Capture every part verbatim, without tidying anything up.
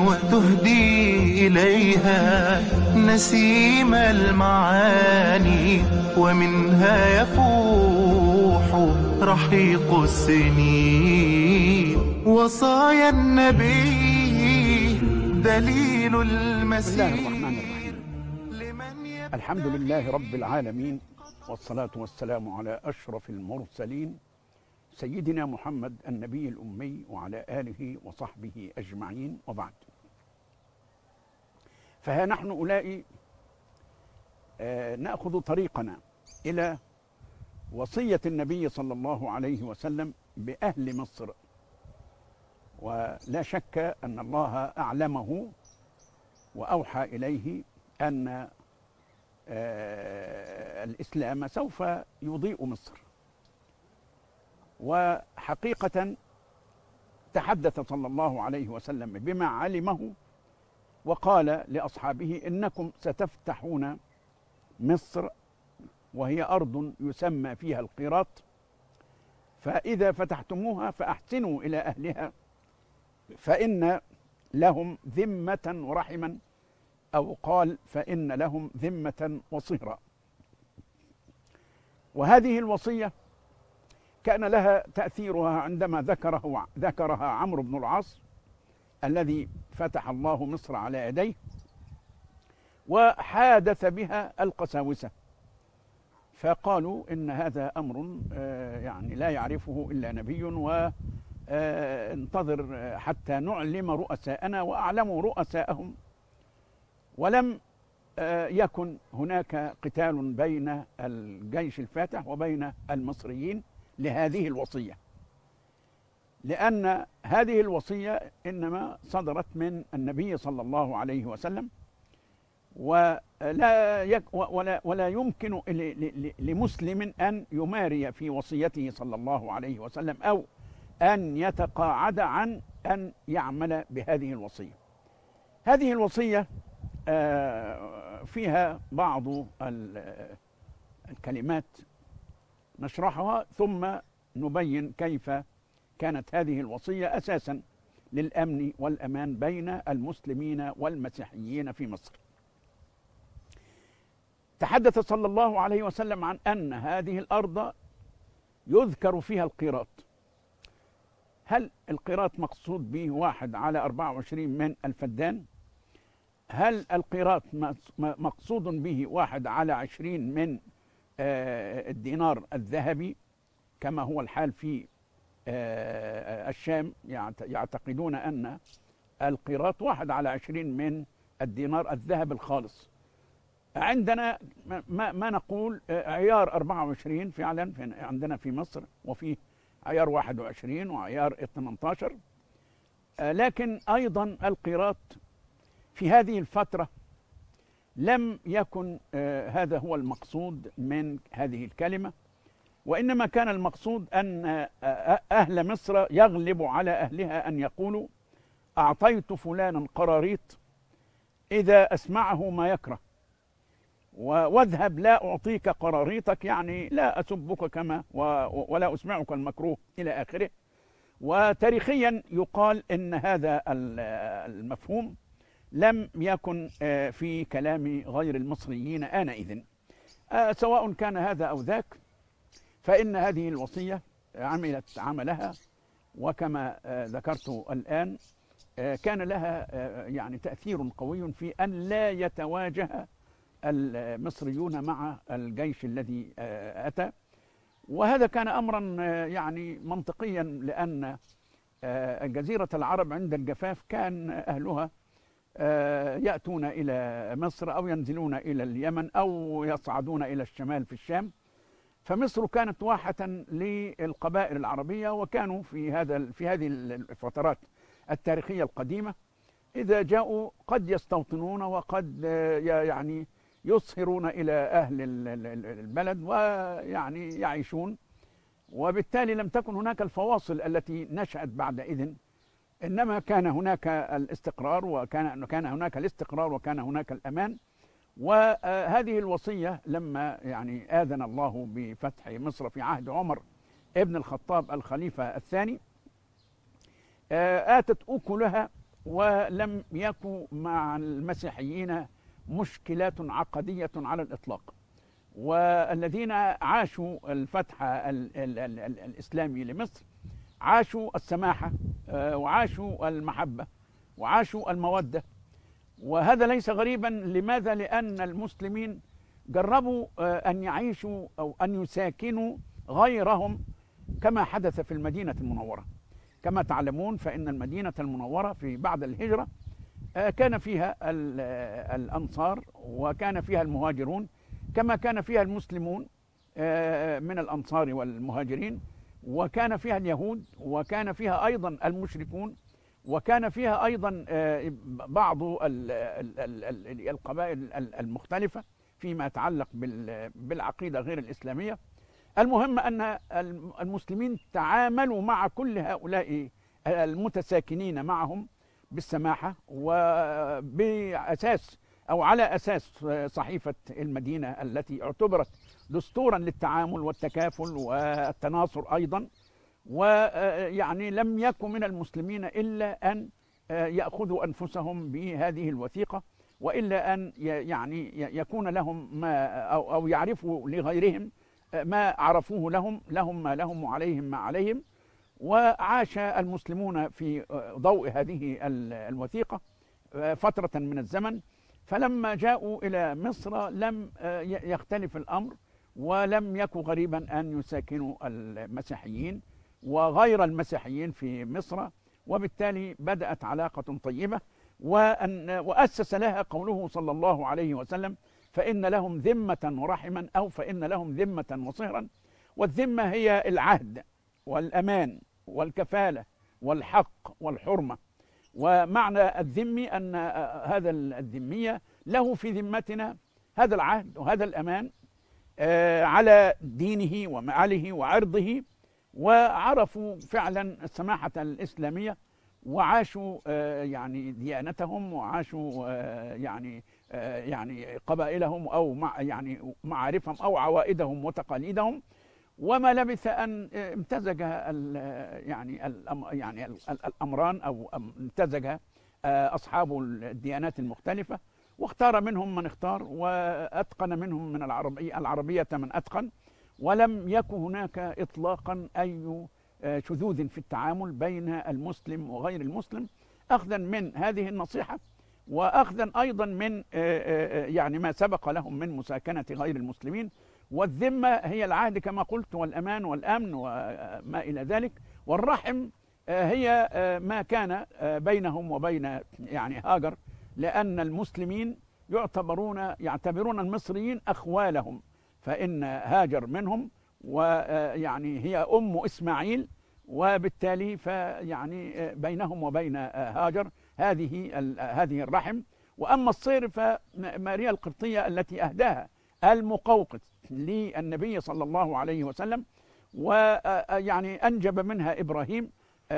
وتهدي إليها نسيم المعاني، ومنها يفوح رحيق السنين. وصايا النبي دليل المسير. بسم الله الرحمن الرحيم. الحمد لله رب العالمين، والصلاة والسلام على أشرف المرسلين سيدنا محمد النبي الأمي وعلى آله وصحبه أجمعين، وبعد. فها نحن أولئك آه نأخذ طريقنا إلى وصية النبي صلى الله عليه وسلم بأهل مصر، ولا شك أن الله أعلمه وأوحى إليه أن آه الإسلام سوف يضيء مصر. وحقيقة تحدث صلى الله عليه وسلم بما علمه، وقال لأصحابه: إنكم ستفتحون مصر، وهي أرض يسمى فيها القيراط، فإذا فتحتموها فأحسنوا إلى أهلها، فإن لهم ذمة ورحما، أو قال فإن لهم ذمة وصهرا. وهذه الوصية كان لها تأثيرها عندما ذكره ذكرها عمرو بن العاص الذي فتح الله مصر على يديه، وحادث بها القساوسة، فقالوا إن هذا أمر يعني لا يعرفه إلا نبي، وانتظر حتى نعلم رؤساءنا، وأعلموا رؤساءهم. ولم يكن هناك قتال بين الجيش الفاتح وبين المصريين لهذه الوصية، لأن هذه الوصية إنما صدرت من النبي صلى الله عليه وسلم، ولا يك ولا ولا يمكن لمسلم أن يماري في وصيته صلى الله عليه وسلم، أو أن يتقاعد عن أن يعمل بهذه الوصية. هذه الوصية فيها بعض الكلمات نشرحها، ثم نبين كيف كانت هذه الوصية أساسا للأمن والأمان بين المسلمين والمسيحيين في مصر. تحدث صلى الله عليه وسلم عن أن هذه الأرض يذكر فيها القيراط. هل القيراط مقصود به واحد على أربعة وعشرين من الفدان؟ هل القيراط مقصود به واحد على عشرين من الدينار الذهبي كما هو الحال في الشام؟ يعتقدون أن القيراط واحد على عشرين من الدينار الذهب الخالص. عندنا ما, ما نقول عيار أربعة وعشرين فعلا عندنا في مصر، وفي عيار واحد وعشرين وعيار ثمانية عشر، لكن أيضا القيراط في هذه الفترة لم يكن هذا هو المقصود من هذه الكلمة، وإنما كان المقصود أن أهل مصر يغلب على أهلها أن يقولوا: أعطيت فلانا قراريط إذا أسمعه ما يكره، واذهب لا أعطيك قراريطك، يعني لا أسبك كما ولا أسمعك المكروه إلى آخره. وتاريخيا يقال إن هذا المفهوم لم يكن في كلام غير المصريين آنئذ، سواء كان هذا أو ذاك، فإن هذه الوصية عملت عملها، وكما ذكرت الآن كان لها يعني تأثير قوي في أن لا يتواجه المصريون مع الجيش الذي أتى. وهذا كان أمرا يعني منطقيا، لأن جزيرة العرب عند الجفاف كان أهلها يأتون إلى مصر، أو ينزلون إلى اليمن، أو يصعدون إلى الشمال في الشام. فمصر كانت واحة للقبائل العربية، وكانوا في هذا في هذه الفترات التاريخية القديمة إذا جاءوا قد يستوطنون، وقد يعني يصهرون إلى أهل البلد ويعني يعيشون. وبالتالي لم تكن هناك الفواصل التي نشأت بعد إذن، إنما كان هناك الاستقرار، وكان كان هناك الاستقرار وكان هناك الأمان. وهذه الوصية لما يعني آذن الله بفتح مصر في عهد عمر ابن الخطاب الخليفة الثاني، آتت أكلها ولم يكن مع المسيحيين مشكلات عقدية على الإطلاق. والذين عاشوا الفتح ال ال ال ال الإسلامي لمصر عاشوا السماحة وعاشوا المحبة وعاشوا المودة، وهذا ليس غريبا. لماذا؟ لأن المسلمين جربوا أن يعيشوا أو أن يساكنوا غيرهم كما حدث في المدينة المنورة. كما تعلمون فإن المدينة المنورة في بعد الهجرة كان فيها الأنصار وكان فيها المهاجرون كما كان فيها المسلمون من الأنصار والمهاجرين، وكان فيها اليهود، وكان فيها أيضا المشركون، وكان فيها أيضا بعض القبائل المختلفة فيما يتعلق بالعقيدة غير الإسلامية. المهم أن المسلمين تعاملوا مع كل هؤلاء المتساكنين معهم بالسماحة، وبأساس أو على أساس صحيفة المدينة التي اعتبرت دستورا للتعامل والتكافل والتناصر أيضا. ويعني لم يكن من المسلمين إلا أن يأخذوا أنفسهم بهذه الوثيقة، وإلا أن يعني يكون لهم ما أو أو يعرفوا لغيرهم ما عرفوه لهم لهم ما لهم وعليهم ما عليهم. وعاش المسلمون في ضوء هذه الوثيقة فترة من الزمن، فلما جاءوا إلى مصر لم يختلف الأمر، ولم يكن غريبا أن يساكنوا المسيحيين وغير المسيحيين في مصر، وبالتالي بدأت علاقة طيبة وأن وأسس لها قوله صلى الله عليه وسلم: فإن لهم ذمة ورحما، أو فإن لهم ذمة وصهرا. والذمة هي العهد والأمان والكفالة والحق والحرمة. ومعنى الذمي أن هذا الذمية له في ذمتنا هذا العهد وهذا الأمان على دينه ومعاله وعرضه، وعرفوا فعلا السماحة الإسلامية وعاشوا يعني ديانتهم وعاشوا يعني يعني قبائلهم أو مع يعني معارفهم أو عوائدهم وتقاليدهم. وما لبث أن امتزج يعني يعني الأمران أو امتزج أصحاب الديانات المختلفة، واختار منهم من اختار، وأتقن منهم من العربية العربية من أتقن، ولم يكن هناك إطلاقا أي شذوذ في التعامل بين المسلم وغير المسلم، أخذا من هذه النصيحة وأخذا أيضا من يعني ما سبق لهم من مساكنة غير المسلمين. والذمة هي العهد كما قلت، والأمان والأمن وما إلى ذلك. والرحم هي ما كان بينهم وبين يعني هاجر، لأن المسلمين يعتبرون يعتبرون المصريين أخوالهم، فإن هاجر منهم، ويعني هي أم إسماعيل، وبالتالي فيعني بينهم وبين هاجر هذه هذه الرحم. وأما الصير فماريا القبطية التي أهداها المقوقس للنبي صلى الله عليه وسلم، ويعني أنجب منها إبراهيم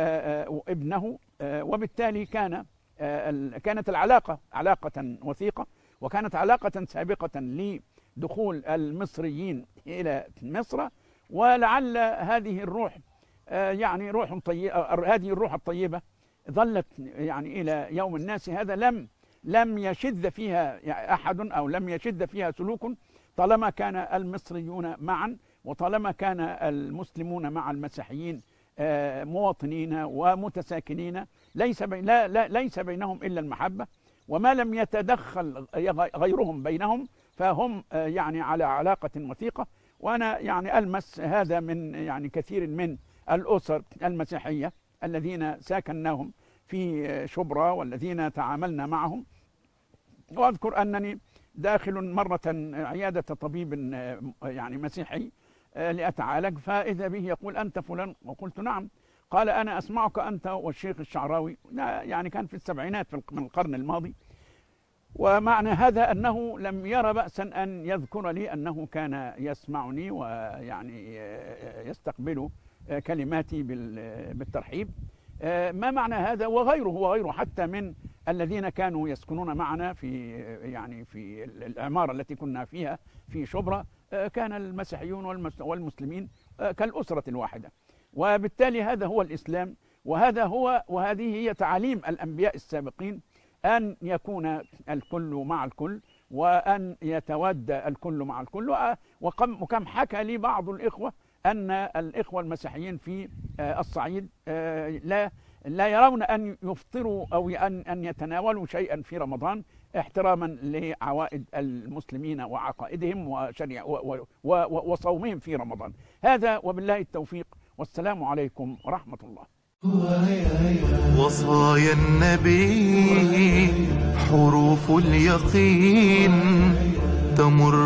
ابنه، وبالتالي كان كانت العلاقة علاقة وثيقة، وكانت علاقة سابقة لدخول المصريين إلى مصر. ولعل هذه الروح يعني روح طيبة، هذه الروح الطيبة ظلت يعني إلى يوم الناس هذا لم لم يشذ فيها أحد أو لم يشذ فيها سلوك، طالما كان المصريون معا، وطالما كان المسلمون مع المسيحيين مواطنين ومتساكنين، ليس بي لا لا ليس بينهم إلا المحبة. وما لم يتدخل غيرهم بينهم فهم يعني على علاقة وثيقة. وأنا يعني ألمس هذا من يعني كثير من الأسر المسيحية الذين ساكناهم في شبرا والذين تعاملنا معهم. وأذكر أنني داخل مرة عيادة طبيب يعني مسيحي لأتعالج، فإذا به يقول: أنت فلان؟ وقلت: نعم. قال: أنا أسمعك أنت والشيخ الشعراوي. يعني كان في السبعينات من القرن الماضي. ومعنى هذا أنه لم يرى بأسا أن يذكر لي أنه كان يسمعني ويعني يستقبل كلماتي بالترحيب. ما معنى هذا؟ وغيره وغيره حتى من الذين كانوا يسكنون معنا في يعني في العمارة التي كنا فيها في شبرا، كان المسيحيون والمسلمين كالأسرة الواحدة. وبالتالي هذا هو الإسلام، وهذا هو وهذه هي تعاليم الأنبياء السابقين، أن يكون الكل مع الكل، وأن يتود الكل مع الكل. وكم وكم حكى لي بعض الإخوة أن الإخوة المسيحيين في الصعيد لا لا يرون أن يفطروا أو أن أن يتناولوا شيئا في رمضان احتراما لعوائد المسلمين وعقائدهم وشريع وصومهم في رمضان. هذا وبالله التوفيق، والسلام عليكم ورحمة الله. وصايا النبي حروف اليقين تمر